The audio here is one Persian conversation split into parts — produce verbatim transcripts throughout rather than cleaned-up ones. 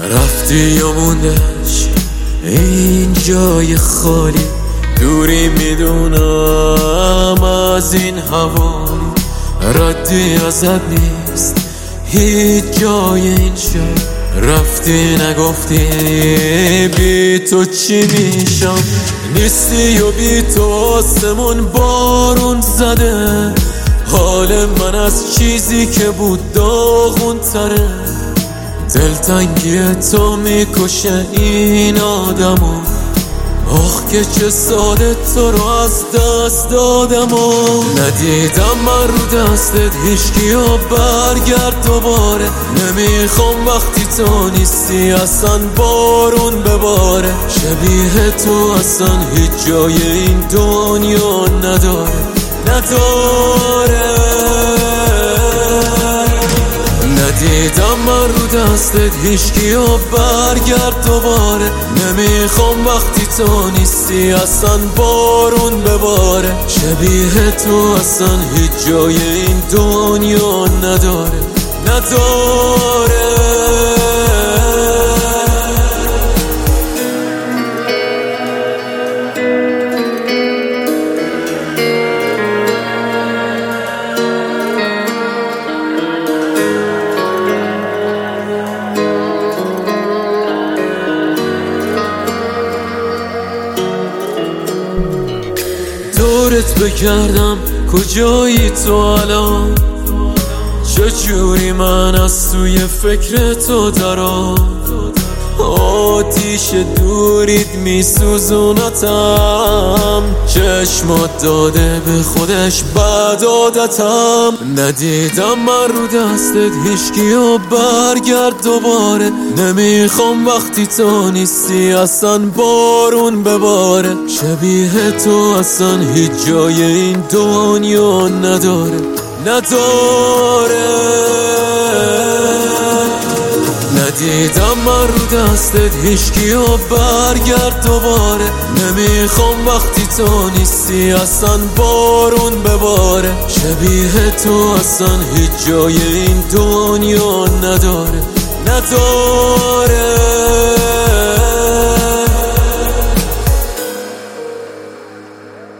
رفتی و موندش این جای خالی، دوری میدونم از این حوالی، ردی ازت نیست هیچ جای این شهر. رفتی نگفتی بی تو چی میشم، نیستی و بی تو آسمون بارون زده، حال من از چیزی که بود داغون تره. دلتنگی تو میکشه این آدمو، آخ که چه ساده تو رو از دست دادم و ندیدم من رو دستت هیچکی و برگرد دوباره. نمیخوام وقتی تو نیستی اصلا بارون بباره، شبیه تو اصلا هیچ جای این دنیا نداره نداره. ندیدم من رو دستت هیچکی و برگرد دوباره. نمیخوام وقتی تو نیستی اصلا بارون بباره، شبیه تو اصلا هیچ جای این دنیا نداره نداره. دورت بگردم کجایی تو الان، چجوری من از توی فکر تو درام. آتیش دورید میسوزونتم، چشمات داده به خودش بد عادتم. ندیدم من رو دستت هیچکی و برگرد دوباره. نمیخوام وقتی تو نیستی اصلا بارون بباره، شبیه تو اصلا هیچ جای این دنیا نداره نداره. ندیدم من رو دستت هیچکی و برگرد دوباره. نمیخوام وقتی تو نیستی اصلا بارون بباره، شبیه تو اصلا هیچ جای این دنیا نداره نداره.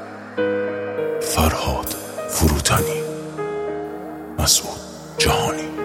فرهاد فروتنی، مسعود جهانی.